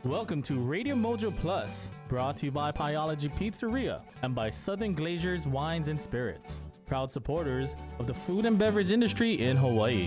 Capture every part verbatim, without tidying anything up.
Welcome to Radio Mojo Plus, brought to you by Pyology Pizzeria and by Southern Glaciers Wines and Spirits, proud supporters of the food and beverage industry in Hawaii.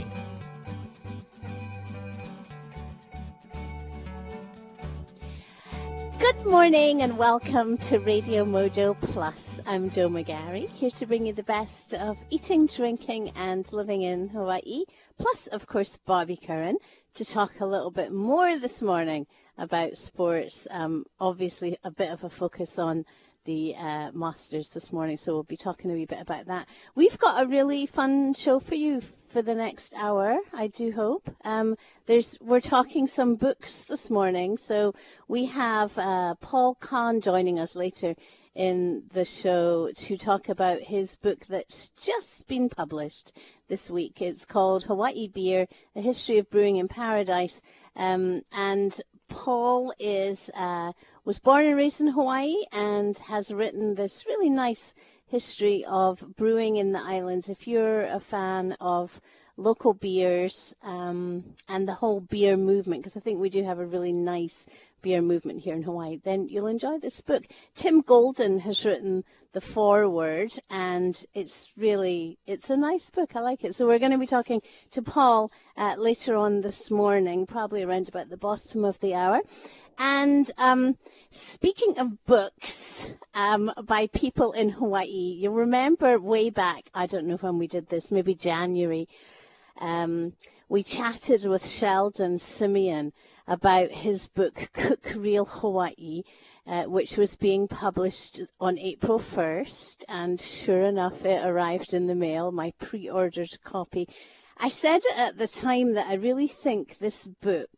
Good morning and welcome to Radio Mojo Plus. I'm Jo McGarry, here to bring you the best of eating, drinking and living in Hawaii, plus of course Bobby Curran, to talk a little bit more this morning about sports. Um, obviously a bit of a focus on the uh, Masters this morning, so we'll be talking a wee bit about that. We've got a really fun show for you for the next hour, I do hope. Um, there's we're talking some books this morning, so we have uh, Paul Kahn joining us later in the show to talk about his book that's just been published this week. It's called Hawaii Beer, A History of Brewing in Paradise, um, and Paul is uh, was born and raised in Hawaii and has written this really nice history of brewing in the islands. If you're a fan of local beers um, and the whole beer movement, because I think we do have a really nice beer movement here in Hawaii, then you'll enjoy this book. Tim Golden has written the foreword, and it's really, it's a nice book. I like it. So we're going to be talking to Paul uh, later on this morning, probably around about the bottom of the hour. And um, speaking of books um, by people in Hawaii, you'll remember way back, I don't know when we did this, maybe January, um, we chatted with Sheldon Simeon about his book, Cook Real Hawaii, uh, which was being published on April first, and sure enough, it arrived in the mail, my pre-ordered copy. I said at the time that I really think this book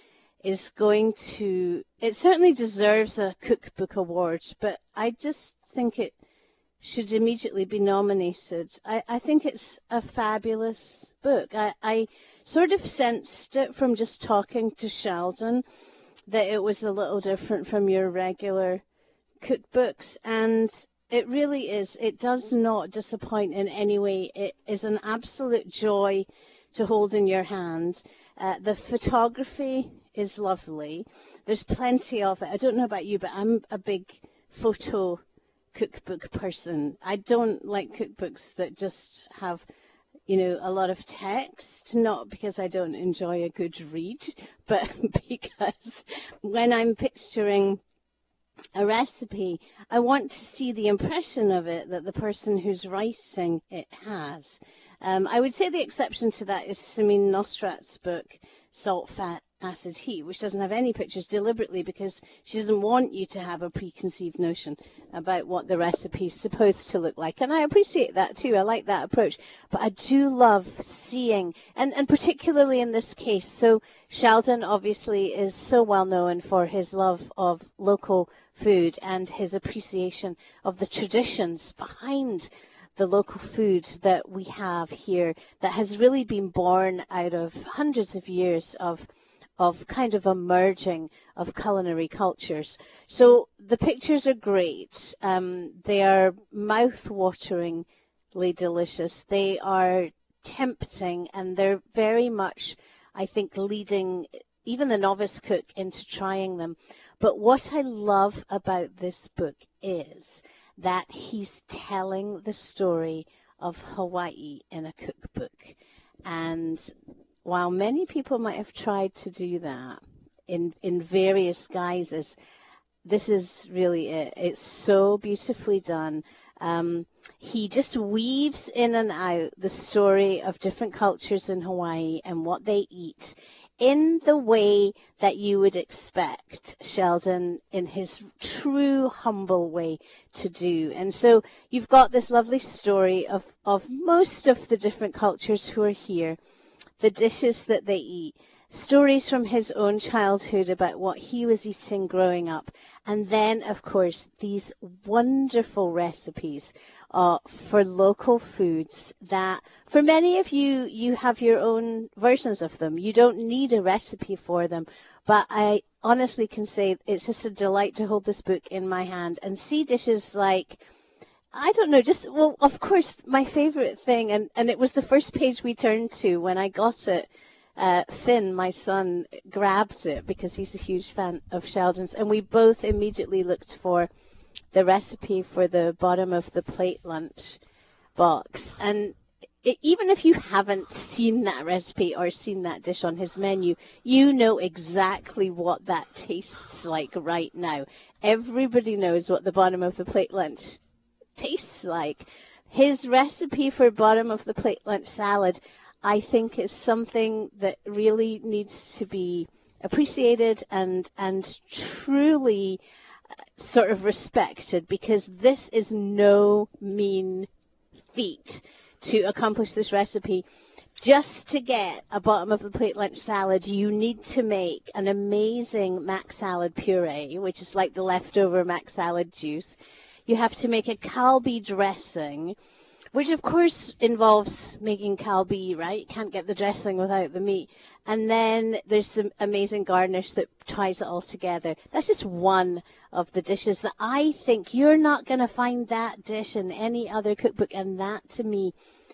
is going to, it certainly deserves a Cookbook Award, but I just think it should immediately be nominated. I, I think it's a fabulous book. I, I sort of sensed it from just talking to Sheldon that it was a little different from your regular cookbooks, and it really is. It does not disappoint in any way. It is an absolute joy to hold in your hand. Uh, the photography is lovely. There's plenty of it. I don't know about you, but I'm a big photo cookbook person. I don't like cookbooks that just have, you know, a lot of text, not because I don't enjoy a good read, but because when I'm picturing a recipe, I want to see the impression of it that the person who's writing it has. Um, I would say the exception to that is Samin Nosrat's book, Salt, Fat, Acid, Heat, which doesn't have any pictures deliberately because she doesn't want you to have a preconceived notion about what the recipe is supposed to look like. And I appreciate that too. I like that approach. But I do love seeing, and, and particularly in this case, so Sheldon obviously is so well known for his love of local food and his appreciation of the traditions behind the local food that we have here that has really been born out of hundreds of years of of kind of a merging of culinary cultures. So the pictures are great. Um, they are mouth-wateringly delicious. They are tempting, and they're very much, I think, leading even the novice cook into trying them. But what I love about this book is that he's telling the story of Hawaii in a cookbook. And while many people might have tried to do that in, in various guises, this is really it. It's so beautifully done. Um, he just weaves in and out the story of different cultures in Hawaii and what they eat in the way that you would expect Sheldon, in his true humble way, to do. And so you've got this lovely story of, of most of the different cultures who are here, the dishes that they eat, stories from his own childhood about what he was eating growing up, and then, of course, these wonderful recipes uh, for local foods that, for many of you, you have your own versions of them. You don't need a recipe for them, but I honestly can say it's just a delight to hold this book in my hand and see dishes like, I don't know, just, well, of course, my favorite thing, and, and it was the first page we turned to when I got it uh, Finn, my son, grabbed it because he's a huge fan of Sheldon's, and we both immediately looked for the recipe for the bottom of the plate lunch box. And it, even if you haven't seen that recipe or seen that dish on his menu, you know exactly what that tastes like right now. Everybody knows what the bottom of the plate lunch tastes like. His recipe for bottom of the plate lunch salad, I think, is something that really needs to be appreciated and and truly sort of respected, because this is no mean feat to accomplish this recipe. Just to get a bottom of the plate lunch salad, you need to make an amazing mac salad puree, which is like the leftover mac salad juice. You have to make a kalbi dressing, which of course involves making kalbi, right? You can't get the dressing without the meat. And then there's the amazing garnish that ties it all together. That's just one of the dishes that I think you're not going to find that dish in any other cookbook, and that to me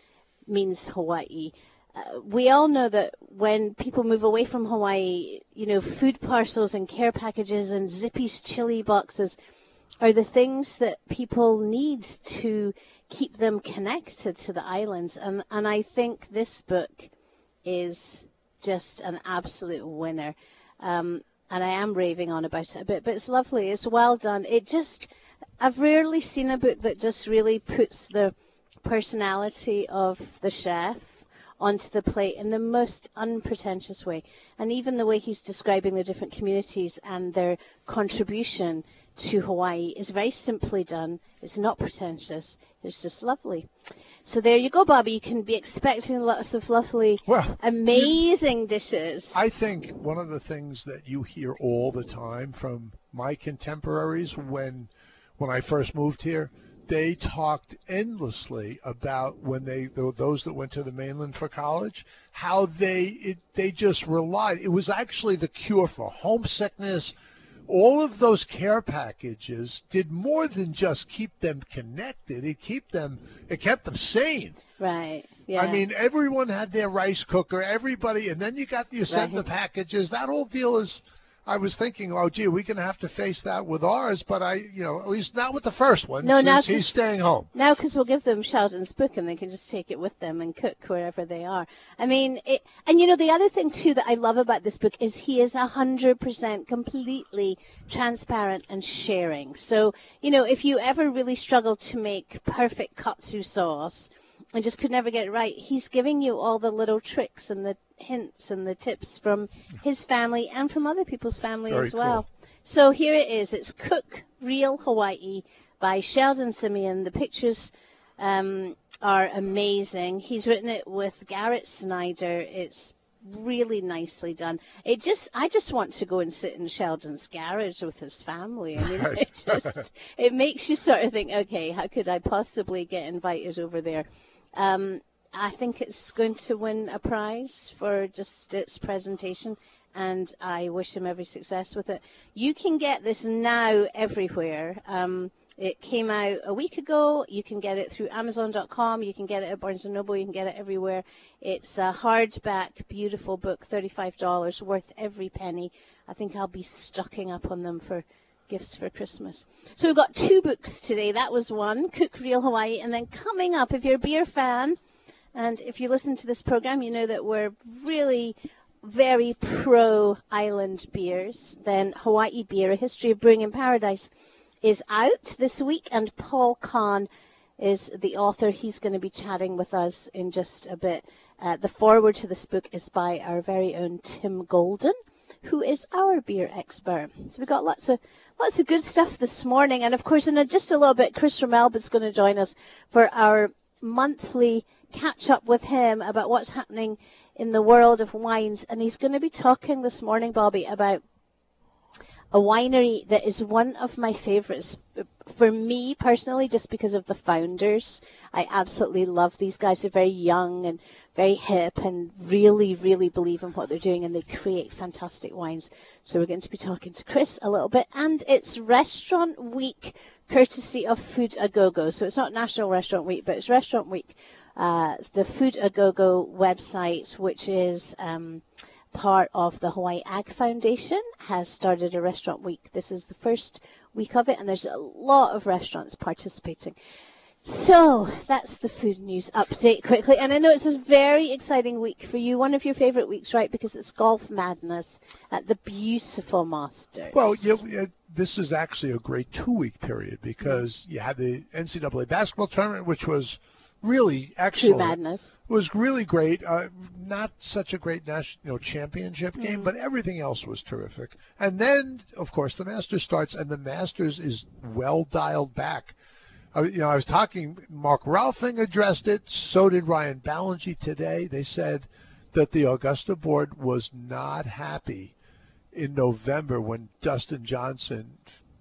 means Hawaii. Uh, we all know that when people move away from Hawaii, you know, food parcels and care packages and Zippy's chili boxes are the things that people need to keep them connected to the islands. And, and I think this book is just an absolute winner. Um, and I am raving on about it a bit, but it's lovely. It's well done. It just, I've rarely seen a book that just really puts the personality of the chef onto the plate in the most unpretentious way. And even the way he's describing the different communities and their contribution to Hawaii is very simply done. It's not pretentious. It's just lovely. So there you go, Bobby. You can be expecting lots of lovely, well, amazing dishes. I think one of the things that you hear all the time from my contemporaries when when I first moved here, they talked endlessly about when they those that went to the mainland for college, how they it, they just relied. It was actually the cure for homesickness. All of those care packages did more than just keep them connected. It keep them it kept them sane. Right. Yeah. I mean, everyone had their rice cooker. Everybody, and then you got you sent Right. the packages. That whole deal is. I was thinking, oh, gee, we're going to have to face that with ours, but I, you know, at least not with the first one. No, since now he's staying home. Now, because we'll give them Sheldon's book and they can just take it with them and cook wherever they are. I mean, it, and you know, the other thing, too, that I love about this book is he is one hundred percent completely transparent and sharing. So, you know, if you ever really struggle to make perfect katsu sauce and just could never get it right, he's giving you all the little tricks and the hints and the tips from his family and from other people's family Very as well. cool. So here it is. It's Cook Real Hawaii by Sheldon Simeon. The pictures um, are amazing. He's written it with Garrett Snyder. It's really nicely done. It just, I just want to go and sit in Sheldon's garage with his family. I mean, it just, it makes you sort of think, okay, how could I possibly get invited over there? Um, I think it's going to win a prize for just its presentation, and I wish him every success with it. You can get this now everywhere. Um, it came out a week ago. You can get it through Amazon dot com. You can get it at Barnes and Noble. You can get it everywhere. It's a hardback, beautiful book, thirty-five dollars, worth every penny. I think I'll be stocking up on them for gifts for Christmas. So we've got two books today. That was one, Cook Real Hawaii. And then coming up, if you're a beer fan, and if you listen to this program, you know that we're really very pro-island beers. Then Hawaii Beer, A History of Brewing in Paradise, is out this week, and Paul Kahn is the author. He's going to be chatting with us in just a bit. Uh, the foreword to this book is by our very own Tim Golden, who is our beer expert. So we've got lots of lots of good stuff this morning. And, of course, in a, just a little bit, Chris Romelb's going to join us for our monthly catch-up with him about what's happening in the world of wines. And he's going to be talking this morning, Bobby, about a winery that is one of my favorites for me personally, just because of the founders. I absolutely love these guys. They're very young and very hip and really, really believe in what they're doing, and they create fantastic wines. So we're going to be talking to Chris a little bit. And it's Restaurant Week, courtesy of Food A Go Go. So it's not National Restaurant Week, but it's Restaurant Week uh, the Food A Go Go website, which is um, part of the Hawaii Ag Foundation, has started a restaurant week. This is the first week of it, and there's a lot of restaurants participating. So that's the food news update quickly. And I know it's a very exciting week for you, one of your favourite weeks, right, because it's Golf Madness at the beautiful Masters. Well, you, you, this is actually a great two-week period because you had the N C double A basketball tournament, which was really excellent. True Madness. It was really great. Uh, not such a great national, you know, championship game, Mm-hmm. but everything else was terrific. And then, of course, the Masters starts, and the Masters is well dialed back. Uh, you know, I was talking, Mark Ralphing addressed it, so did Ryan Ballingy today. They said that the Augusta board was not happy in November when Dustin Johnson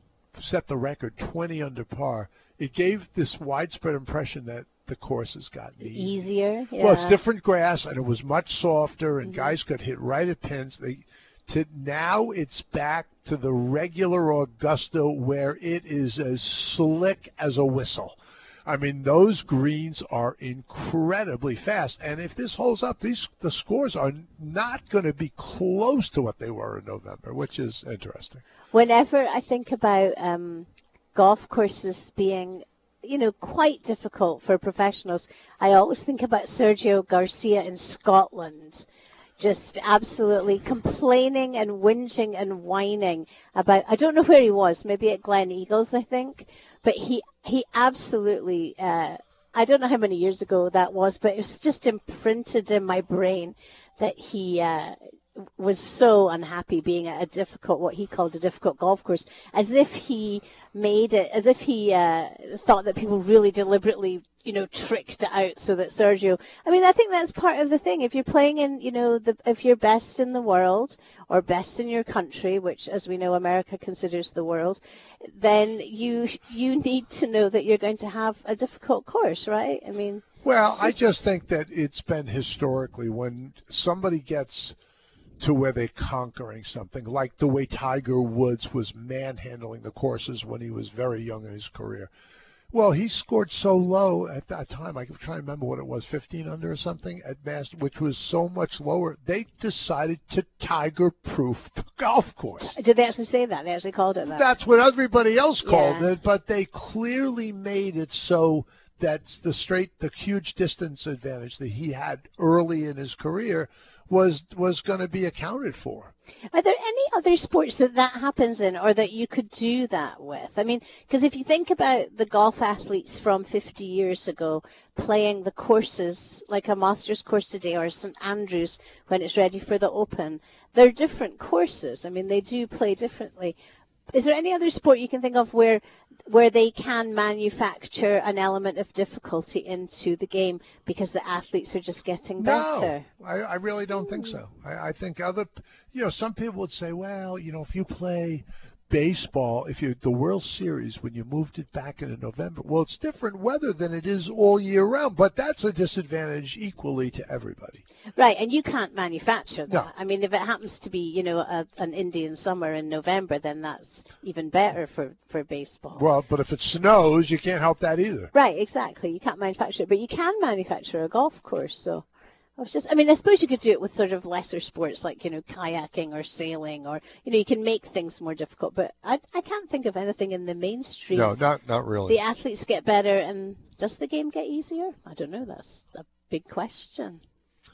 set the record twenty under par. It gave this widespread impression that the course has gotten easier. Easier, yeah. Well, it's different grass, and it was much softer, and Mhm. guys could hit right at pins. They, to now it's back to the regular Augusta where it is as slick as a whistle. I mean, those greens are incredibly fast, and if this holds up, these the scores are not going to be close to what they were in November, which is interesting. Whenever I think about um, golf courses being, you know, quite difficult for professionals, I always think about Sergio Garcia in Scotland, just absolutely complaining and whinging and whining about, I don't know where he was, maybe at Glen Eagles, I think, but he he absolutely, uh, I don't know how many years ago that was, but it was just imprinted in my brain that he uh, was so unhappy being at a difficult, what he called a difficult golf course, as if he made it, as if he uh, thought that people really deliberately, you know, tricked it out so that Sergio, I mean, I think that's part of the thing. If you're playing in, you know, the, if you're best in the world or best in your country, which, as we know, America considers the world, then you you need to know that you're going to have a difficult course, right? I mean, well, I just think that it's been historically when somebody gets to where they're conquering something, like the way Tiger Woods was manhandling the courses when he was very young in his career. Well, he scored so low at that time. I can try to remember what it was, fifteen under or something at Masters, which was so much lower. They decided to Tiger-proof the golf course. did they actually say that? They actually called it that? That's what everybody else called Yeah. it, but they clearly made it so that the straight, the huge distance advantage that he had early in his career was was going to be accounted for. Are there any other sports that that happens in, or that you could do that with? I mean, because if you think about the golf athletes from fifty years ago playing the courses, like a Masters course today or St Andrews when it's ready for the Open, they're different courses. I mean, they do play differently. Is there any other sport you can think of where where they can manufacture an element of difficulty into the game because the athletes are just getting better? No, I, I really don't think so. I, I think other, you know, some people would say, well, you know, if you play baseball, if you the World Series, when you moved it back into November, well, it's different weather than it is all year round, but that's a disadvantage equally to everybody. Right, and you can't manufacture that. No. I mean, if it happens to be, you know, a, an Indian summer in November, then that's even better for, for baseball. Well, but if it snows, you can't help that either. Right, exactly. You can't manufacture it, but you can manufacture a golf course, so... I was just, I mean, I suppose you could do it with sort of lesser sports like, you know, kayaking or sailing, or, you know, you can make things more difficult, but I, I can't think of anything in the mainstream. No, not not really. The athletes get better, and does the game get easier? I don't know. That's a big question.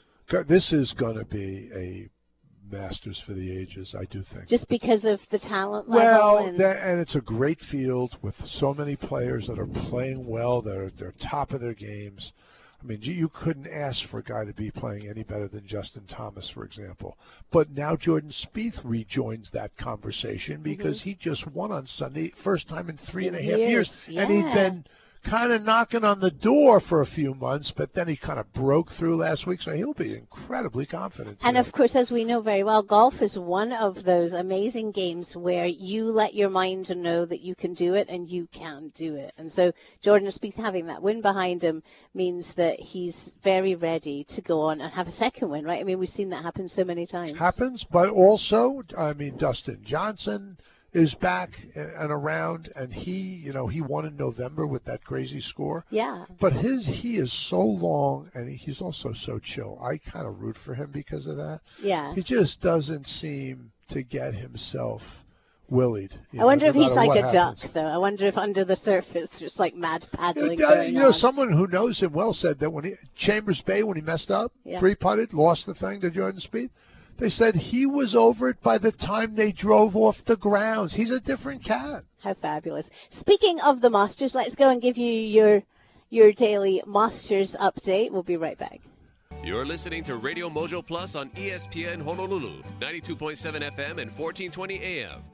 This is going to be a Masters for the ages, I do think. Just because of the talent level? Well, and, that, and it's a great field with so many players that are playing well, that are they're top of their games. I mean, you couldn't ask for a guy to be playing any better than Justin Thomas, for example. But now Jordan Spieth rejoins that conversation because mm-hmm. he just won on Sunday, first time in three and a half years, years. yeah. And he'd been kind of knocking on the door for a few months, but then he kind of broke through last week, so he'll be incredibly confident. And, of course, as we know very well, golf is one of those amazing games where you let your mind know that you can do it and you can do it. And so Jordan Spieth having that win behind him means that he's very ready to go on and have a second win, right? I mean, we've seen that happen so many times. Happens, but also, I mean, Dustin Johnson is back and around, and he, you know, he won in November with that crazy score. Yeah. But his he is so long, and he's also so chill. I kind of root for him because of that. Yeah. He just doesn't seem to get himself willied. I wonder know, if no he's like a happens. duck, though. I wonder if under the surface, just like mad paddling. Uh, going you know, on. someone who knows him well said that when he Chambers Bay, when he messed up, Yeah. three putted, lost the thing to Jordan Spieth, they said he was over it by the time they drove off the grounds. He's a different cat. How fabulous. Speaking of the Masters, let's go and give you your your daily Masters update. We'll be right back. You're listening to Radio Mojo Plus on E S P N Honolulu, ninety-two point seven F M and fourteen twenty A M.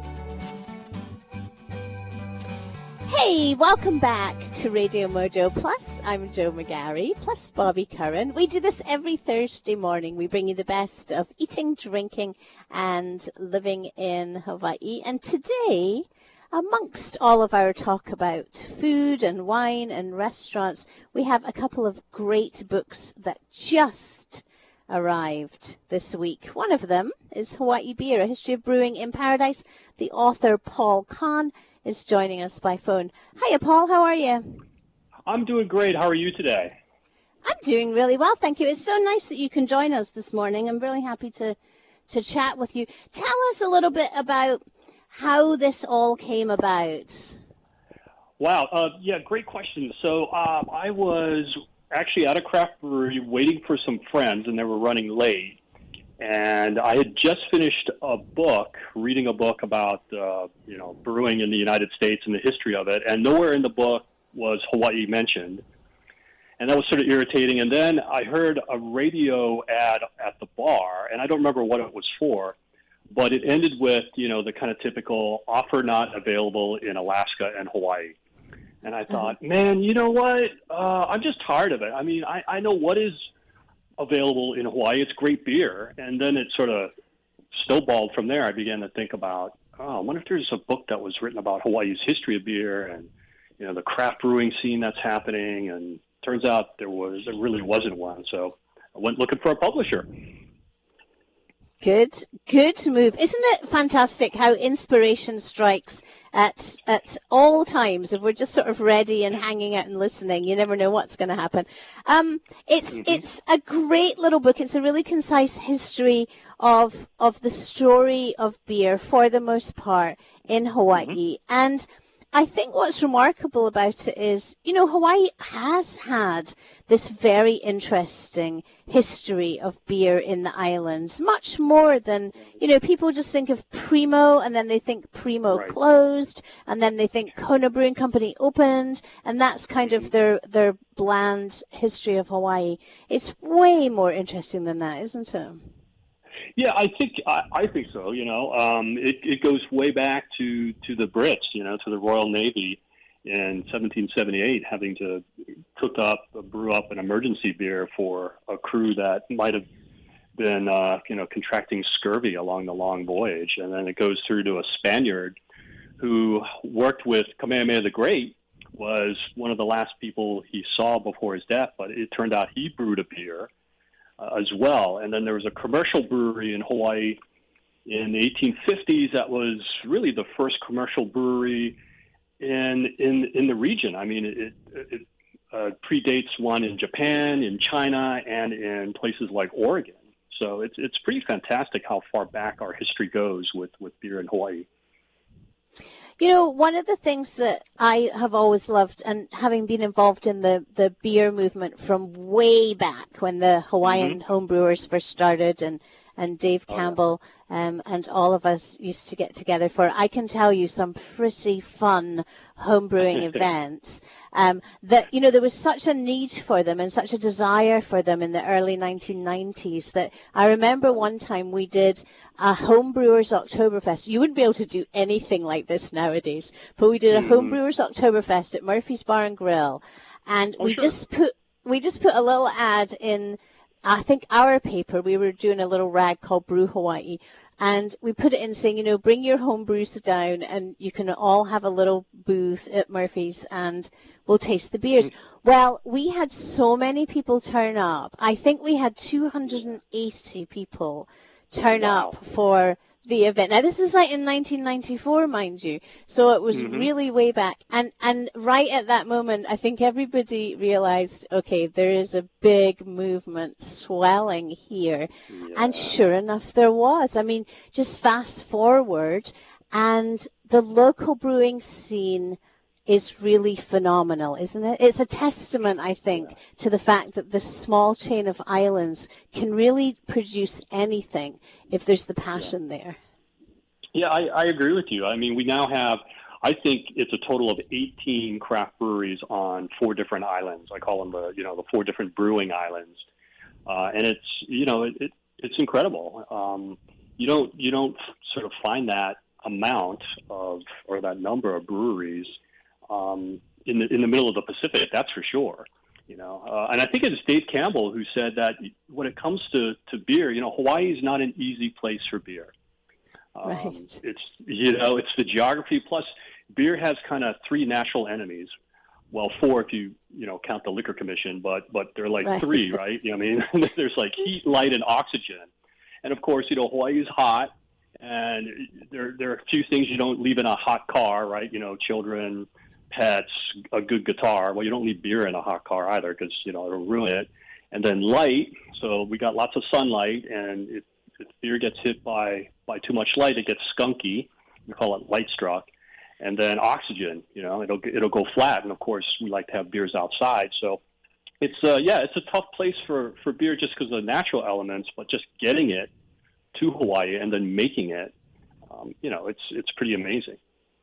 Hey, welcome back to Radio Mojo Plus. I'm Joe McGarry, plus Bobby Curran. We do this every Thursday morning. We bring you the best of eating, drinking, and living in Hawaii. And today, amongst all of our talk about food and wine and restaurants, we have a couple of great books that just arrived this week. One of them is Hawaii Beer, A History of Brewing in Paradise. The author, Paul Kahn, is joining us by phone. Hiya, Paul. How are you? I'm doing great. How are you today? I'm doing really well, thank you. It's so nice that you can join us this morning. I'm really happy to, to chat with you. Tell us a little bit about how this all came about. Wow. Uh, yeah, great question. So uh, I was actually at a craft brewery waiting for some friends, and they were running late. And I had just finished a book, reading a book about, uh, you know, brewing in the United States and the history of it. And nowhere in the book was Hawaii mentioned. And that was sort of irritating. And then I heard a radio ad at the bar, and I don't remember what it was for, but it ended with, you know, the kind of typical offer not available in Alaska and Hawaii. And I thought, mm-hmm. man, you know what? Uh, I'm just tired of it. I mean, I, I know what is available in Hawaii. It's great beer. And then it sort of snowballed from there. I began to think about, oh, I wonder if there's a book that was written about Hawaii's history of beer and, you know, the craft brewing scene that's happening. And turns out there was, there really wasn't one. So I went looking for a publisher. Good, good move. Isn't it fantastic how inspiration strikes at at all times? If we're just sort of ready and hanging out and listening, you never know what's going to happen. Um, it's mm-hmm. it's a great little book. It's a really concise history of of the story of beer for the most part in Hawaii. Mm-hmm. And I think what's remarkable about it is, you know, Hawaii has had this very interesting history of beer in the islands, much more than, you know, people just think of Primo and then they think Primo right. closed and then they think Kona Brewing Company opened, and that's kind of their, their bland history of Hawaii. It's way more interesting than that, isn't it? Yeah, I think I, I think so. You know, um, it, it goes way back to, to the Brits. You know, to the Royal Navy in seventeen seventy-eight, having to cook up, brew up an emergency beer for a crew that might have been, uh, you know, contracting scurvy along the long voyage, and then it goes through to a Spaniard who worked with Kamehameha the Great. Was one of the last people he saw before his death, but it turned out he brewed a beer. Uh, as well. And then there was a commercial brewery in Hawaii in the eighteen fifties that was really the first commercial brewery in in, in the region. I mean, it, it uh, predates one in Japan, in China, and in places like Oregon. So it's it's pretty fantastic how far back our history goes with, with beer in Hawaii. You know, one of the things that I have always loved, and having been involved in the, the beer movement from way back when the Hawaiian mm-hmm. homebrewers first started, and, and Dave Campbell oh, yeah. um, and all of us used to get together for, I can tell you, some pretty fun homebrewing events. Um, that, you know, there was such a need for them and such a desire for them in the early nineteen nineties that I remember one time we did a Homebrewers Oktoberfest. You wouldn't be able to do anything like this nowadays, but we did a mm. Homebrewers Oktoberfest at Murphy's Bar and Grill, and oh, we sure. just put we just put a little ad in, I think, our paper. We were doing a little rag called Brew Hawaii. And we put it in saying, you know, bring your home brews down and you can all have a little booth at Murphy's and we'll taste the beers. Well, we had so many people turn up. I think we had two hundred eighty people turn wow. up for the event. Now, this was like in nineteen ninety-four, mind you, so it was Mm-hmm. really way back. And and right at that moment, I think everybody realized, okay, there is a big movement swelling here. Yeah. And sure enough, there was. I mean, just fast forward, and the local brewing scene is really phenomenal, isn't it? It's a testament, I think, Yeah. to the fact that this small chain of islands can really produce anything if there's the passion yeah. there. Yeah, I, I agree with you. I mean, we now have, I think it's a total of eighteen craft breweries on four different islands. I call them the, you know, the four different brewing islands. Uh, and it's, you know, it, it, it's incredible. Um, you don't, you don't sort of find that amount of, or that number of breweries Um, in the in the middle of the Pacific, that's for sure. You know, uh, and I think it's Dave Campbell who said that when it comes to, to beer, you know, Hawaii is not an easy place for beer. Um, right. It's you know, it's the geography. Plus, beer has kind of three natural enemies. Well, four if you you know count the Liquor Commission, but but they're like right. three, right? You know, what I mean, there's like heat, light, and oxygen. And of course, you know, Hawaii is hot, and there there are a few things you don't leave in a hot car, right? You know, children, pets, a good guitar. Well, you don't need beer in a hot car either because, you know, it'll ruin it. And then light. So we got lots of sunlight, and if, if beer gets hit by, by too much light, it gets skunky. We call it light struck. And then oxygen, you know, it'll it'll go flat. And of course, we like to have beers outside. So it's uh, yeah, it's a tough place for, for beer just because of the natural elements, but just getting it to Hawaii and then making it, um, you know, it's it's pretty amazing.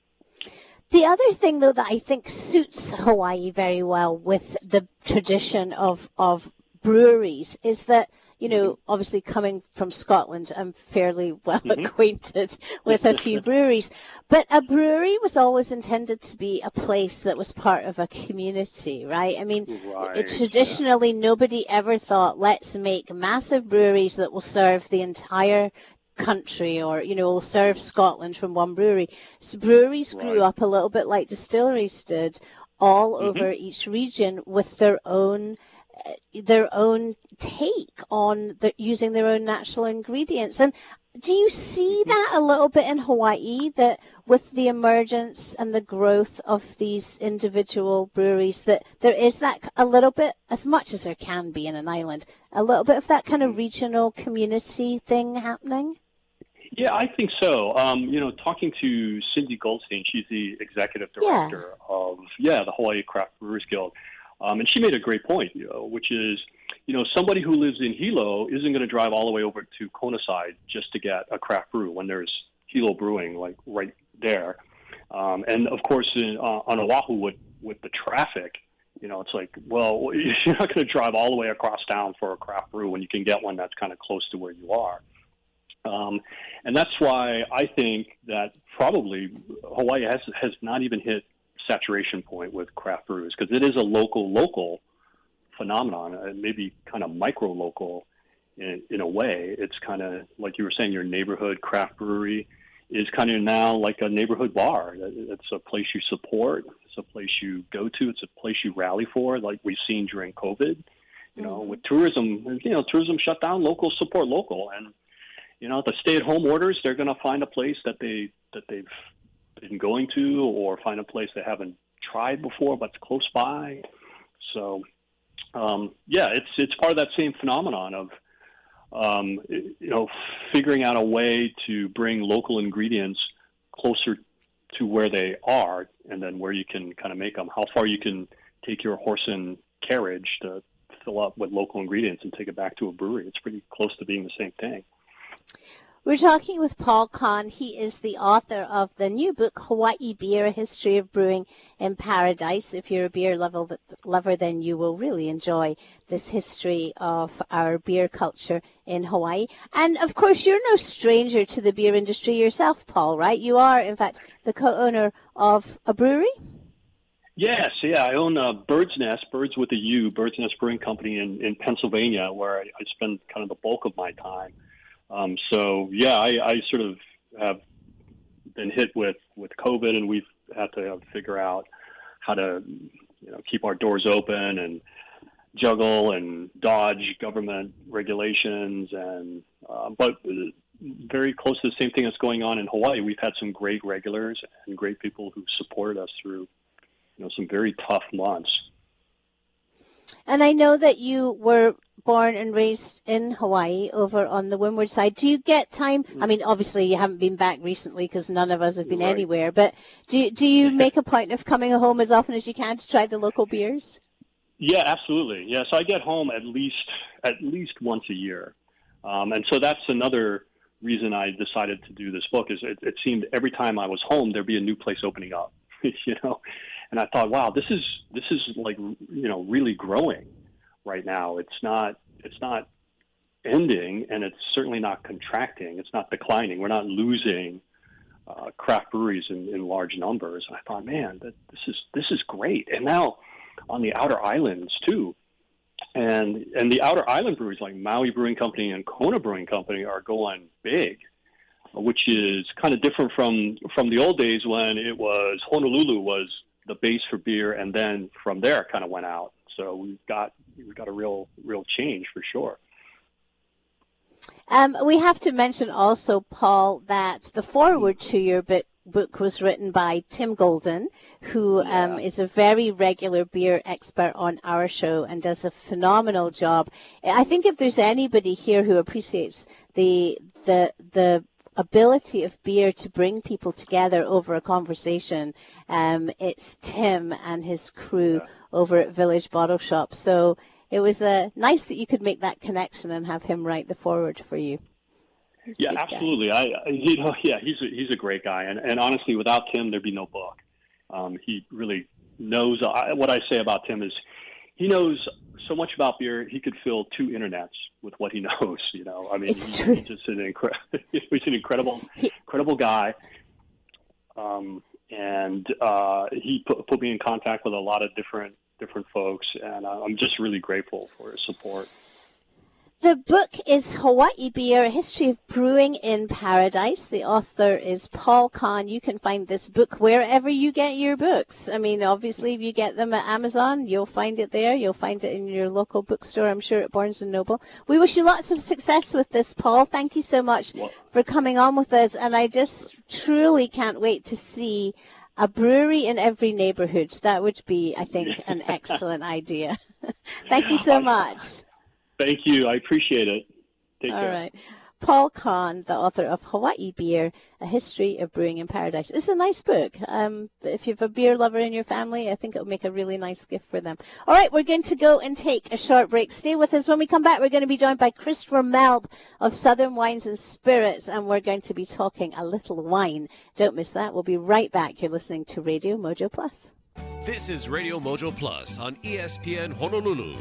The other thing, though, that I think suits Hawaii very well with the tradition of, of breweries is that, you know, obviously coming from Scotland, I'm fairly well mm-hmm. acquainted with a few breweries. But a brewery was always intended to be a place that was part of a community, right? I mean, right, traditionally, yeah. nobody ever thought, let's make massive breweries that will serve the entire country, or, you know, will serve Scotland from one brewery. So breweries right. grew up a little bit like distilleries did, all mm-hmm. over each region with their own uh, their own take on the, using their own natural ingredients. And do you see that a little bit in Hawaii, that with the emergence and the growth of these individual breweries, that there is that a little bit, as much as there can be in an island, a little bit of that kind of regional community thing happening? Yeah, I think so. Um, you know, talking to Cindy Goldstein, she's the executive director yeah. of, yeah, the Hawaii Craft Brewers Guild. Um, and she made a great point, you know, which is, you know, somebody who lives in Hilo isn't going to drive all the way over to Kona side just to get a craft brew when there's Hilo Brewing, like, right there. Um, and, of course, in, uh, on Oahu with, with the traffic, you know, it's like, well, you're not going to drive all the way across town for a craft brew when you can get one that's kind of close to where you are. Um, and that's why I think that probably Hawaii has has not even hit saturation point with craft brews, because it is a local, local phenomenon, and maybe kind of micro-local in, in a way. It's kind of, like you were saying, your neighborhood craft brewery is kind of now like a neighborhood bar. It's a place you support. It's a place you go to. It's a place you rally for, like we've seen during COVID. You know, mm-hmm. with tourism, you know, tourism shut down, local support local. And you know, the stay-at-home orders, they're going to find a place that they that they've been going to, or find a place they haven't tried before but's close by. So, um, yeah, it's it's part of that same phenomenon of um, you know, figuring out a way to bring local ingredients closer to where they are, and then where you can kind of make them. How far you can take your horse and carriage to fill up with local ingredients and take it back to a brewery. It's pretty close to being the same thing. We're talking with Paul Kahn. He is the author of the new book, Hawaii Beer, A History of Brewing in Paradise. If you're a beer lover, then you will really enjoy this history of our beer culture in Hawaii. And, of course, you're no stranger to the beer industry yourself, Paul, right? You are, in fact, the co-owner of a brewery? Yes, yeah. I own uh, Bird's Nest, Birds with a U, Bird's Nest Brewing Company in, in Pennsylvania, where I, I spend kind of the bulk of my time. Um, so, yeah, I, I sort of have been hit with, with COVID, and we've had to figure out how to, you know, keep our doors open and juggle and dodge government regulations. And uh, but very close to the same thing that's going on in Hawaii. We've had some great regulars and great people who supported us through, you know, some very tough months. And I know that you were born and raised in Hawaii over on the windward side. Do you get time? I mean, obviously you haven't been back recently because none of us have been Right. anywhere, but do you, do you make a point of coming home as often as you can to try the local beers? Yeah, absolutely. Yeah, so I get home at least at least once a year. Um, and so that's another reason I decided to do this book is it, it seemed every time I was home, there'd be a new place opening up, you know? And I thought, wow, this is, this is like, you know, really growing right now. It's not, it's not ending, and it's certainly not contracting. It's not declining. We're not losing uh, craft breweries in, in large numbers. And I thought, man, that, this is, this is great. And now on the outer islands too. And and the outer island breweries like Maui Brewing Company and Kona Brewing Company are going big, which is kind of different from, from the old days when it was Honolulu was the base for beer, and then from there it kind of went out. So we've got we've got a real real change for sure. Um, we have to mention also, Paul, that the foreword to your book, book was written by Tim Golden, who Yeah. um, is a very regular beer expert on our show and does a phenomenal job. I think if there's anybody here who appreciates the the the ability of beer to bring people together over a conversation, um, it's Tim and his crew Yeah. over at Village Bottle Shop. So it was uh, nice that you could make that connection and have him write the foreword for you. He's a Yeah, good guy. absolutely. I, I you know, yeah, he's a, he's a great guy, and and honestly, without Tim, there'd be no book. Um, he really knows. I, what I say about Tim is, he knows so much about beer. He could fill two internets with what he knows. You know, I mean, It's he's true. just an incredible. He's an incredible, incredible guy. Um, and uh, he put put me in contact with a lot of different different folks, and I'm just really grateful for his support. The book is Hawaii Beer, A History of Brewing in Paradise. The author is Paul Kahn. You can find this book wherever you get your books. I mean, obviously, if you get them at Amazon, you'll find it there. You'll find it in your local bookstore, I'm sure, at Barnes and Noble. We wish you lots of success with this, Paul. Thank you so much Well, for coming on with us. And I just truly can't wait to see a brewery in every neighborhood. That would be, I think, an excellent idea. Thank you so much. Thank you. I appreciate it. Take All care. right. Paul Kahn, the author of Hawaii Beer, A History of Brewing in Paradise. It's a nice book. Um, if you have a beer lover in your family, I think it'll make a really nice gift for them. All right, we're going to go and take a short break. Stay with us. When we come back, we're going to be joined by Christopher Melb of Southern Wines and Spirits, and we're going to be talking a little wine. Don't miss that. We'll be right back. You're listening to Radio Mojo Plus. This is Radio Mojo Plus on E S P N Honolulu.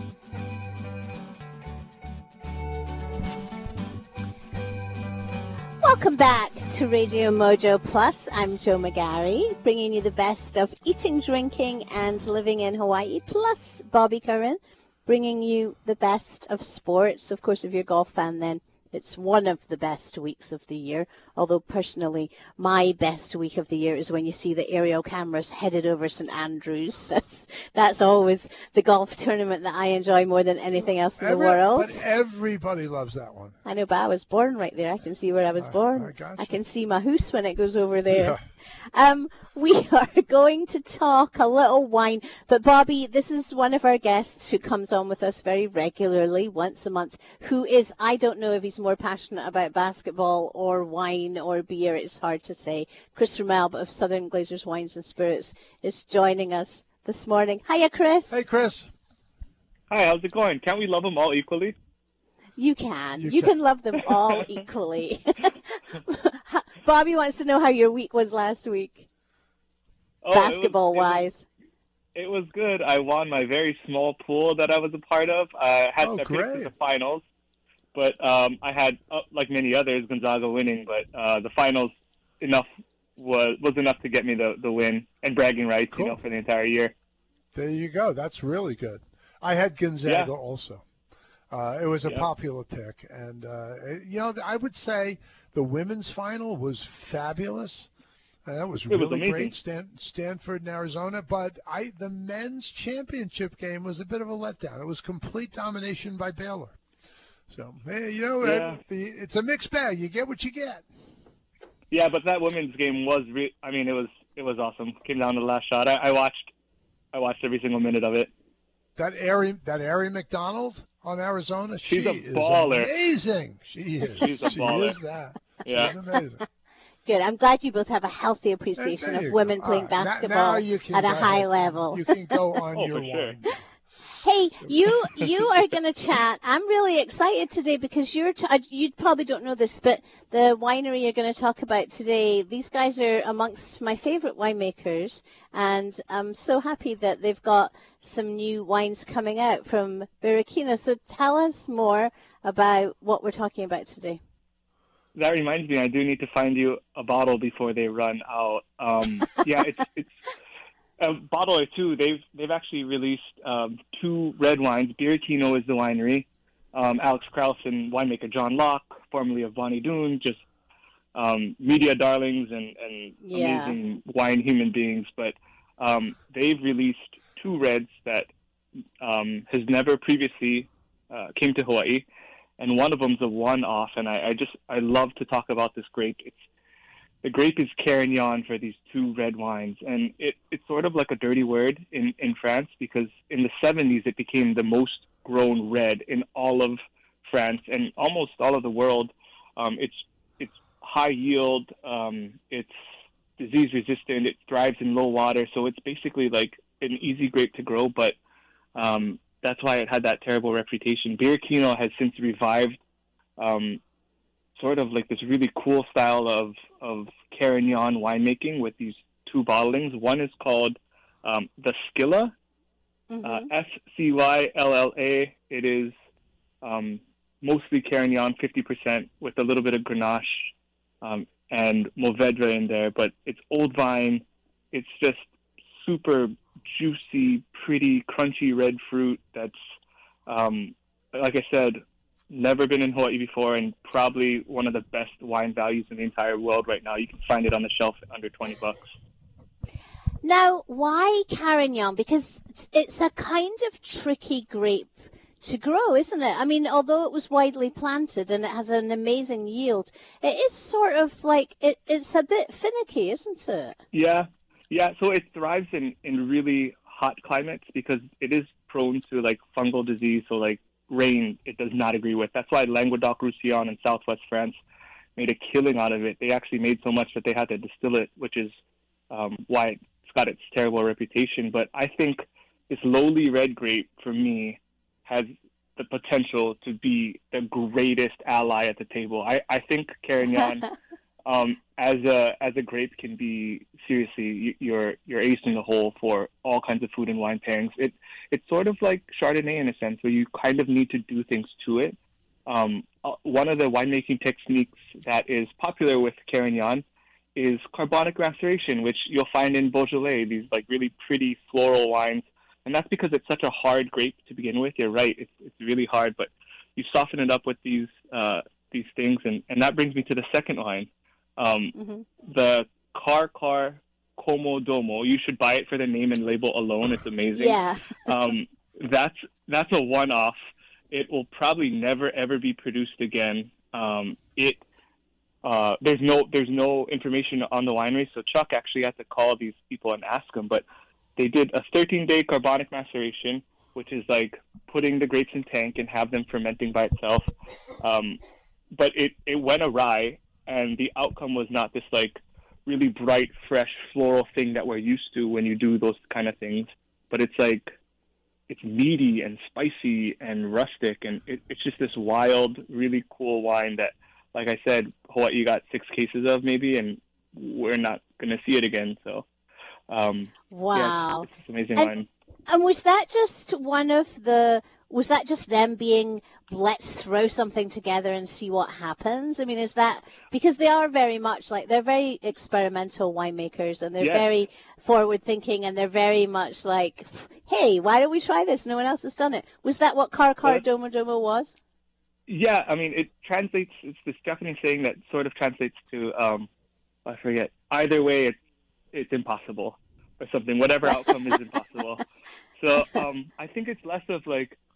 Welcome back to Radio Mojo Plus. I'm Joe McGarry, bringing you the best of eating, drinking, and living in Hawaii, plus Bobby Curran, bringing you the best of sports. Of course, if you're a golf fan, then it's one of the best weeks of the year. Although, personally, my best week of the year is when you see the aerial cameras headed over Saint Andrews. That's, that's always the golf tournament that I enjoy more than anything else in Every- the world. But everybody loves that one. I know, but I was born right there. I can see where I was I- born. I gotcha. I can see my house when it goes over there. Yeah. Um, we are going to talk a little wine, but Bobby, this is one of our guests who comes on with us very regularly, once a month, who is, I don't know if he's more passionate about basketball or wine or beer, it's hard to say. Christopher Melb of Southern Glazers Wines and Spirits is joining us this morning. Hiya, Chris. Hey, Chris. Hi, how's it going? Can't we love them all equally? You can. You You, can. can. love them all equally. Bobby wants to know how your week was last week, Oh, it was- basketball-wise. It was, it was good. I won my very small pool that I was a part of. I had Oh, to finish great. the finals, but um, I had, uh, like many others, Gonzaga winning. But uh, the finals enough was was enough to get me the, the win and bragging rights, Cool. you know, for the entire year. There you go. That's really good. I had Gonzaga Yeah. also. Uh, it was a Yeah. popular pick. And, uh, you know, I would say the women's final was fabulous. Uh, that was It was really amazing. great, Stan- Stanford and Arizona. But I, the men's championship game was a bit of a letdown. It was complete domination by Baylor. So, hey, you know, Yeah. it's a mixed bag. You get what you get. Yeah, but that women's game was, re- I mean, it was it was awesome. Came down to the last shot. I, I watched, I watched every single minute of it. That Ari, that Ari McDonald on Arizona, She's she a is baller. amazing. She is. She's a she baller. is that. Yeah. She's amazing. Good. I'm glad you both have a healthy appreciation There of you women go. playing All right. Now- basketball now you can at a go high ahead. level. You can go on Oh, your for sure. wine. Hey, you you are going to chat. I'm really excited today because you're. T- you probably don't know this, but the winery you're going to talk about today, these guys are amongst my favorite winemakers, and I'm so happy that they've got some new wines coming out from Birichino. So tell us more about what we're talking about today. That reminds me, I do need to find you a bottle before they run out. Um, yeah, it's it's. A bottle or two. They've they've actually released um, two red wines. Birichino is the winery. Um, Alex Krauss and winemaker John Locke, formerly of Bonnie Doon, just um, media darlings and, and Yeah. amazing wine human beings. But um, they've released two reds that um, has never previously uh, came to Hawaii, and one of them's a one-off. And I, I just I love to talk about this grape. It's The grape is Carignan for these two red wines, and it, it's sort of like a dirty word in, in France because in the seventies it became the most grown red in all of France and almost all of the world. Um, it's it's high yield, um, it's disease resistant, it thrives in low water, so it's basically like an easy grape to grow, but um, that's why it had that terrible reputation. Birichino has since revived um, sort of like this really cool style of, of Carignan winemaking with these two bottlings. One is called um, the Scylla, Mm-hmm. uh, S C Y L L A. It is um, mostly Carignan, fifty percent, with a little bit of Grenache um, and Mourvedre in there. But it's old vine. It's just super juicy, pretty, crunchy red fruit that's, um, like I said, never been in Hawaii before, and probably one of the best wine values in the entire world right now. You can find it on the shelf at under twenty bucks. Now, why Carignan? Because it's a kind of tricky grape to grow, isn't it? I mean, although it was widely planted and it has an amazing yield, it is sort of like, it, it's a bit finicky, isn't it? Yeah, yeah. So it thrives in, in really hot climates because it is prone to like fungal disease. So like rain, it does not agree with. That's why Languedoc-Roussillon in southwest France made a killing out of it. They actually made so much that they had to distill it, which is um, why it's got its terrible reputation. But I think this lowly red grape, for me, has the potential to be the greatest ally at the table. I, I think Carignan, um, as a as a grape, can be seriously you're you're ace in the hole for all kinds of food and wine pairings. It it's sort of like Chardonnay in a sense, where you kind of need to do things to it. Um, uh, one of the winemaking techniques that is popular with Carignan is carbonic maceration, which you'll find in Beaujolais, these like really pretty floral wines. And that's because it's such a hard grape to begin with. You're right, it's it's really hard, but you soften it up with these uh, these things, and, and that brings me to the second wine, um, Mm-hmm. the Car Car Como Domo. You should buy it for the name and label alone. It's amazing. Yeah. um, that's that's a one-off. It will probably never ever be produced again. Um, it uh, there's no there's no information on the winery, so Chuck actually had to call these people and ask them, but they did a thirteen-day carbonic maceration, which is like putting the grapes in tank and have them fermenting by itself. Um, but it, it went awry, and the outcome was not this like really bright, fresh, floral thing that we're used to when you do those kind of things. But it's like, it's meaty and spicy and rustic, and it, it's just this wild, really cool wine that, like I said, Hawaii got six cases of maybe, and we're not going to see it again, so... Um, Wow. Yeah, it's, it's amazing And- wine. And was that just one of the, was that just them being, let's throw something together and see what happens? I mean, is that, because they are very much like, they're very experimental winemakers, and they're Yeah. very forward thinking, and they're very much like, hey, why don't we try this? No one else has done it. Was that what Car Car Well, Domo Domo was? Yeah, I mean, it translates, it's this Japanese saying that sort of translates to, um, I forget, either way, it's, it's impossible or something. Whatever outcome is impossible. So um, I think it's less of like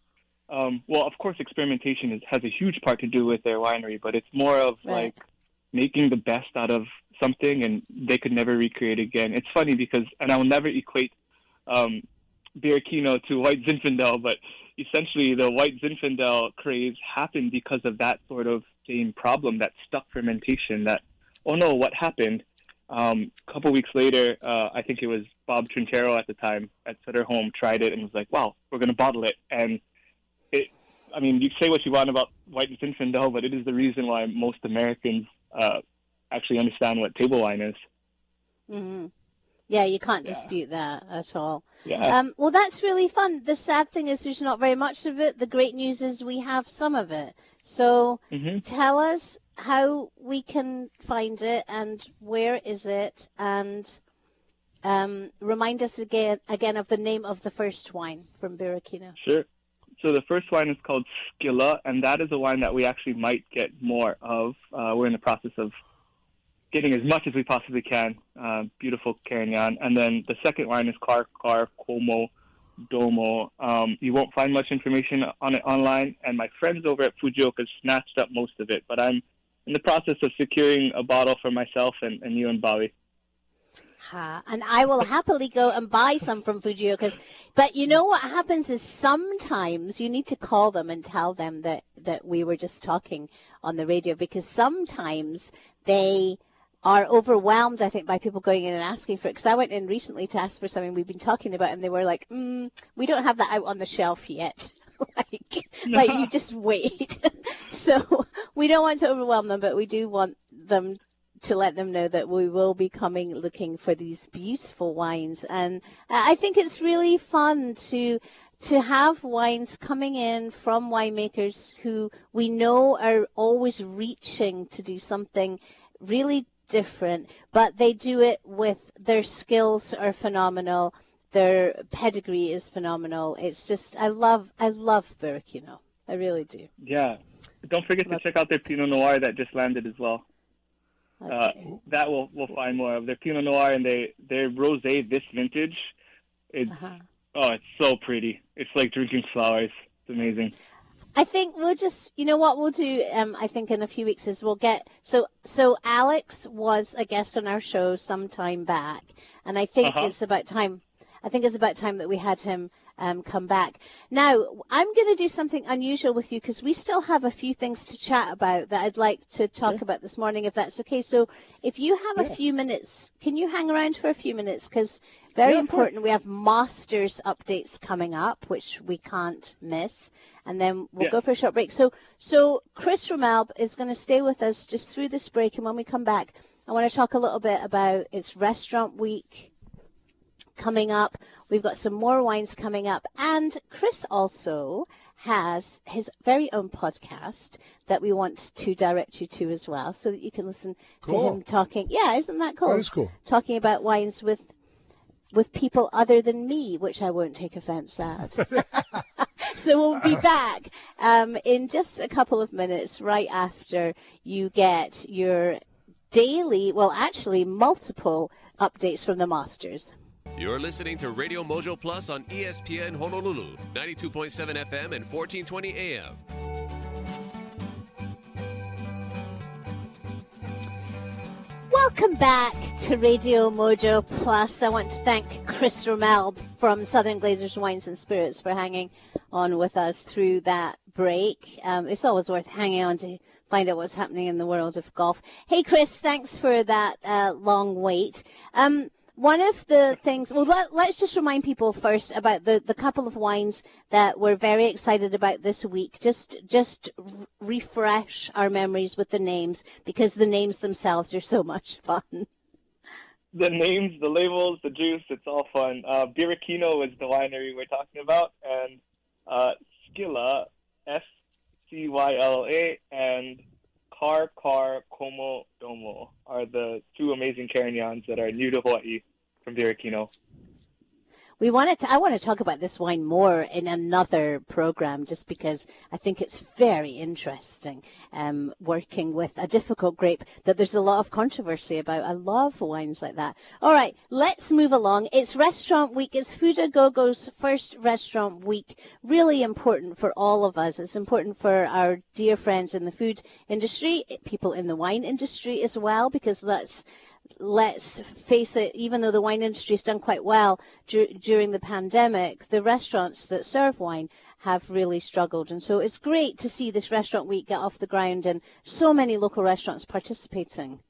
Um, well, of course, experimentation is, has a huge part to do with their winery, but it's more of Right. like making the best out of something, and they could never recreate again. It's funny because, and I will never equate um, Birichino to White Zinfandel, but essentially the White Zinfandel craze happened because of that sort of same problem, that stuck fermentation. That, oh no, what happened? Um, a couple weeks later, uh, I think it was Bob Trinchero at the time at Sutter Home tried it and was like, wow, we're going to bottle it. And it, I mean, you say what you want about White Zinfandel, but it is the reason why most Americans uh, actually understand what table wine is. Mm-hmm. Yeah, you can't Yeah. dispute that at all. Yeah. Um, well, that's really fun. The sad thing is there's not very much of it. The great news is we have some of it. So Mm-hmm. tell us how we can find it and where is it, and um, remind us again again of the name of the first wine from Birichino. Sure. So the first wine is called Skilla, and that is a wine that we actually might get more of. Uh, we're in the process of getting as much as we possibly can. Uh, beautiful Carignan. And then the second wine is Car Car Como Domo. Um, you won't find much information on it online, and my friends over at Fujioka snatched up most of it, but I'm in the process of securing a bottle for myself and, and you and Bobby. Ha, and I will happily go and buy some from Fujioka's. But you know what happens is sometimes you need to call them and tell them that, that we were just talking on the radio, because sometimes they are overwhelmed, I think, by people going in and asking for it. Because I went in recently to ask for something we've been talking about, and they were like, mm, we don't have that out on the shelf yet. like, like, you just wait. So we don't want to overwhelm them, but we do want them to let them know that we will be coming looking for these beautiful wines. And I think it's really fun to to have wines coming in from winemakers who we know are always reaching to do something really different, but they do it with their skills are phenomenal, their pedigree is phenomenal. It's just, I love, I love Birichino. I really do. Yeah. Don't forget to check out their Pinot Noir that just landed as well. Okay. Uh, that we'll we'll find more of. Their Pinot Noir and they their rosé this vintage. It's Uh-huh. oh, it's so pretty. It's like drinking flowers. It's amazing. I think we'll just, you know what we'll do, um, I think in a few weeks is we'll get, so so Alex was a guest on our show some time back, and I think Uh-huh. it's about time, I think it's about time that we had him um, come back. Now, I'm going to do something unusual with you because we still have a few things to chat about that I'd like to talk Sure. about this morning, if that's okay. So if you have Yeah. a few minutes, can you hang around for a few minutes? Because very Yeah, of course. important, we have Masters updates coming up, which we can't miss. And then we'll Yeah. go for a short break. So, so Chris Romelb is going to stay with us just through this break, and when we come back, I want to talk a little bit about its restaurant week coming up. We've got some more wines coming up, and Chris also has his very own podcast that we want to direct you to as well, so that you can listen Cool. to him talking. Yeah, isn't that cool? That is cool. Talking about wines with with people other than me, which I won't take offense at. So we'll be back um, in just a couple of minutes, right after you get your daily, well, actually multiple updates from the Masters. You're listening to Radio Mojo Plus on E S P N Honolulu, ninety-two point seven F M and fourteen twenty A M. Welcome back to Radio Mojo Plus. I want to thank Chris Romelb from Southern Glazers Wines and Spirits for hanging on with us through that break. Um, it's always worth hanging on to find out what's happening in the world of golf. Hey, Chris, thanks for that uh, long wait. Um, one of the things, well, let, let's just remind people first about the, the couple of wines that we're very excited about this week. Just just r- refresh our memories with the names, because the names themselves are so much fun. The names, the labels, the juice, it's all fun. Uh, Birichino is the winery we're talking about, and uh, Skilla, S C Y L A, and Car Car Como Domo are the two amazing Carignans that are new to Hawaii from Birichino. we wanted to, I want to talk about this wine more in another program, just because I think it's very interesting, um, working with a difficult grape that there's a lot of controversy about. I love wines like that. All right, let's move along. It's Restaurant Week. It's Food A Go Go's first Restaurant Week. Really important for all of us. It's important for our dear friends in the food industry, people in the wine industry as well, because that's, let's face it, even though the wine industry has done quite well dur- during the pandemic, the restaurants that serve wine have really struggled. And so it's great to see this Restaurant Week get off the ground and so many local restaurants participating.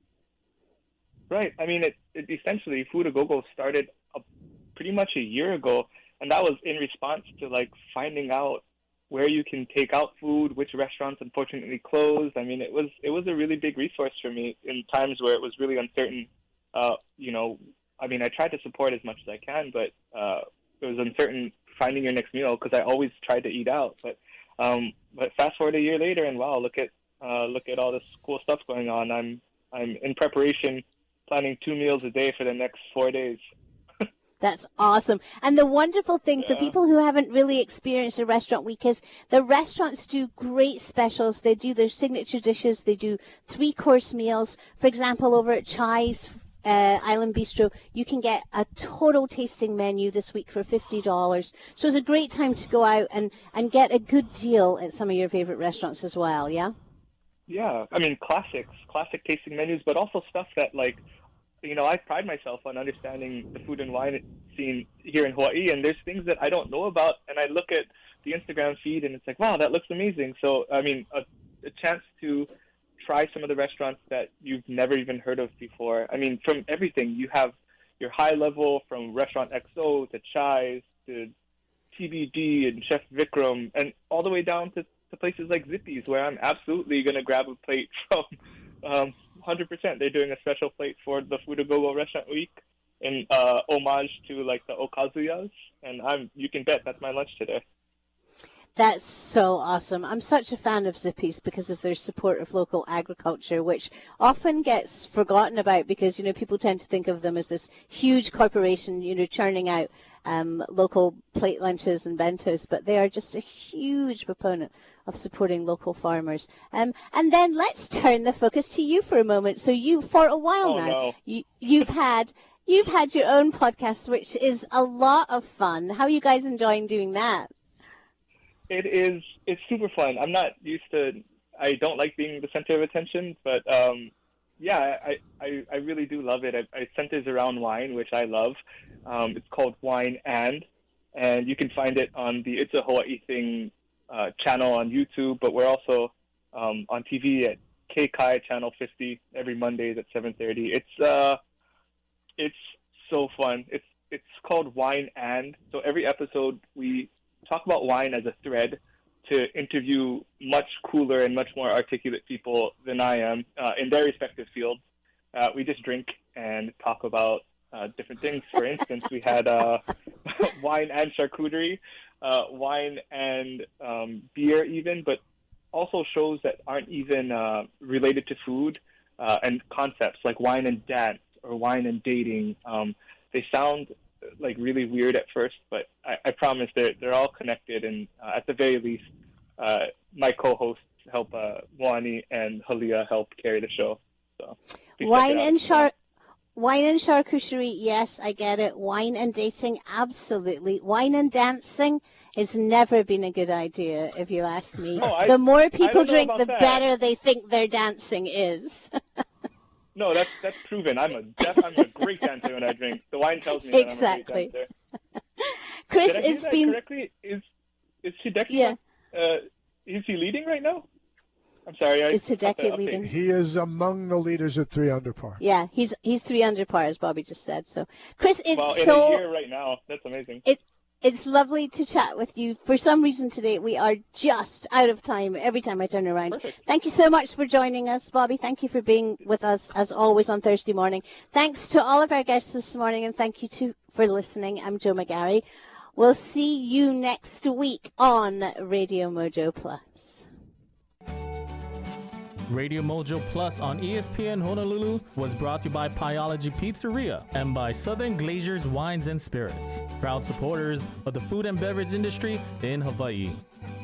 Right. I mean, it, it essentially, Food A Go Go started a, pretty much a year ago, and that was in response to, like, finding out where you can take out food, which restaurants unfortunately closed. I mean, it was it was a really big resource for me in times where it was really uncertain. Uh, you know, I mean, I tried to support as much as I can, but uh, it was uncertain finding your next meal because I always tried to eat out. But um, but fast forward a year later, and wow, look at uh, look at all this cool stuff going on. I'm I'm in preparation, planning two meals a day for the next four days. That's awesome. And the wonderful thing Yeah. for people who haven't really experienced a Restaurant Week is the restaurants do great specials. They do their signature dishes. They do three-course meals. For example, over at Chai's uh, Island Bistro, you can get a total tasting menu this week for fifty dollars. So it's a great time to go out and, and get a good deal at some of your favorite restaurants as well, yeah? Yeah, I mean, classics, classic tasting menus, but also stuff that, like, you know, I pride myself on understanding the food and wine scene here in Hawaii, and there's things that I don't know about, and I look at the Instagram feed, and it's like, wow, that looks amazing. So, I mean, a, a chance to try some of the restaurants that you've never even heard of before. I mean, from everything. You have your high level from Restaurant X O to Chai's to T B D and Chef Vikram, and all the way down to, to places like Zippy's, where I'm absolutely going to grab a plate from. Um, one hundred percent. They're doing a special plate for the Food A Go Go Restaurant Week in uh, homage to, like, the okazuyas, and I'm you can bet that's my lunch today. That's so awesome. I'm such a fan of Zippy's because of their support of local agriculture, which often gets forgotten about because, you know, people tend to think of them as this huge corporation, you know, churning out um, local plate lunches and bentos, but they are just a huge proponent of supporting local farmers. Um, and then let's turn the focus to you for a moment. So you, for a while Oh, now, no. you, you've had you've had your own podcast, which is a lot of fun. How are you guys enjoying doing that? It is. It's super fun. I'm not used to. I don't like being the center of attention, but um, yeah, I, I I really do love it. It, it centers around wine, which I love. Um, it's called Wine and, and you can find it on the It's a Hawaii Thing uh, channel on YouTube. But we're also um, on T V at K Kai Channel fifty every Mondays at seven thirty. It's uh, it's so fun. It's it's called Wine and. So every episode we talk about wine as a thread to interview much cooler and much more articulate people than I am uh, in their respective fields. Uh, we just drink and talk about uh, different things. For instance, we had uh, wine and charcuterie, uh, wine and um, beer even, but also shows that aren't even uh, related to food uh, and concepts like wine and dance or wine and dating. Um, they sound like really weird at first, but I, I promise they're they're all connected, and uh, at the very least, uh, my co-hosts help uh, Moani and Halia help carry the show. So wine and char, wine and charcuterie, yes, I get it. Wine and dating, absolutely. Wine and dancing has never been a good idea, if you ask me. Oh, I, the more people drink, the that. better they think their dancing is. No, that's that's proven. I'm a def, I'm a great dancer when I drink. The wine tells me that exactly. I'm a great dancer. Chris, Did I hear it's that been correctly? Is is Hideki? Yeah. Uh, is he leading right now? I'm sorry. I Is Hideki leading? He is among the leaders at three under par. Yeah, he's he's three under par, as Bobby just said. So, Chris, it's well, in so a year right now. That's amazing. It's It's lovely to chat with you. For some reason today, we are just out of time every time I turn around. Perfect. Thank you so much for joining us, Bobby. Thank you for being with us, as always, on Thursday morning. Thanks to all of our guests this morning, and thank you to, for listening. I'm Jo McGarry. We'll see you next week on Radio Mojo Plus. Radio Mojo Plus on E S P N Honolulu was brought to you by Pyology Pizzeria and by Southern Glaciers Wines and Spirits, proud supporters of the food and beverage industry in Hawaii.